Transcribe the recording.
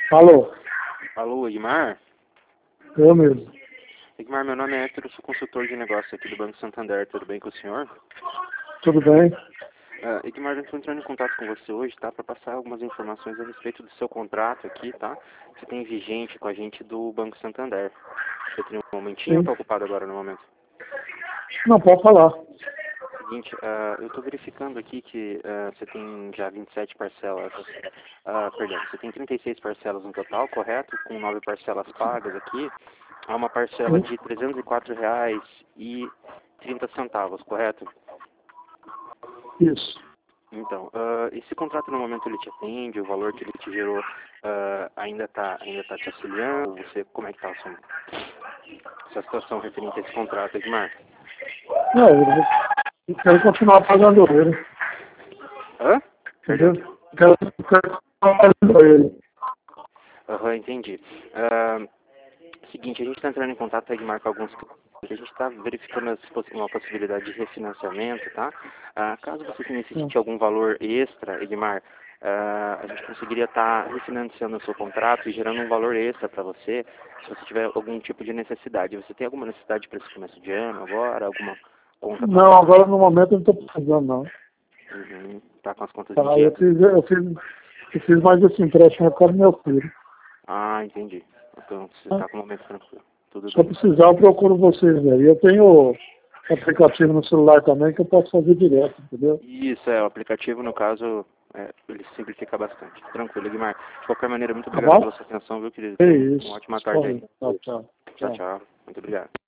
Alô, Alô, Edmar? eu mesmo. Edmar, meu nome é Héctor, eu sou consultor de negócios aqui do Banco Santander, tudo bem com o senhor? Tudo bem? Edmar, eu estou entrando em contato com você hoje, tá? Para passar algumas informações a respeito do seu contrato aqui, tá? Que você tem vigente com a gente do Banco Santander. Você tem um momentinho ou Sim. está ocupado agora no momento? Não, pode falar. Seguinte, eu estou verificando aqui que você tem já 27 parcelas, perdão, você tem 36 parcelas no total, correto? Com 9 parcelas pagas aqui. Há uma parcela de R$ 304,30, correto? Isso. Então, esse contrato no momento ele te atende, o valor que ele te gerou ainda tá te auxiliando? Você, como é que está a sua situação referente a esse contrato, Edmar? Não, eu quero continuar pagando ele. Hã? Entendeu? Perdão. Quero continuar pagando ele. Aham, entendi. Seguinte, a gente está entrando em contato, Edmar, com alguns clientes. A gente está verificando uma possibilidade de refinanciamento, tá? Caso você necessite algum valor extra, Edmar, a gente conseguiria estar refinanciando o seu contrato e gerando um valor extra para você, se você tiver algum tipo de necessidade. Você tem alguma necessidade para esse começo de ano agora? Alguma conta para Não, pagar? agora no momento eu não estou precisando, não. Uhum. Tá com as contas Tá, em dia? eu fiz mais esse empréstimo por causa do meu filho. Ah, entendi. Então você Tá? está com o momento tranquilo. Tudo Se eu bem. precisar, eu procuro vocês, né? E eu tenho aplicativo no celular também que eu posso fazer direto, entendeu? Isso, o aplicativo, no caso, ele simplifica bastante. Tranquilo, Guimar. De qualquer maneira, muito Tá obrigado bom? pela sua atenção, viu, querido? É Tenha uma isso. ótima tarde aí. Tchau, tchau. Tchau, Tchau. tchau. Muito obrigado.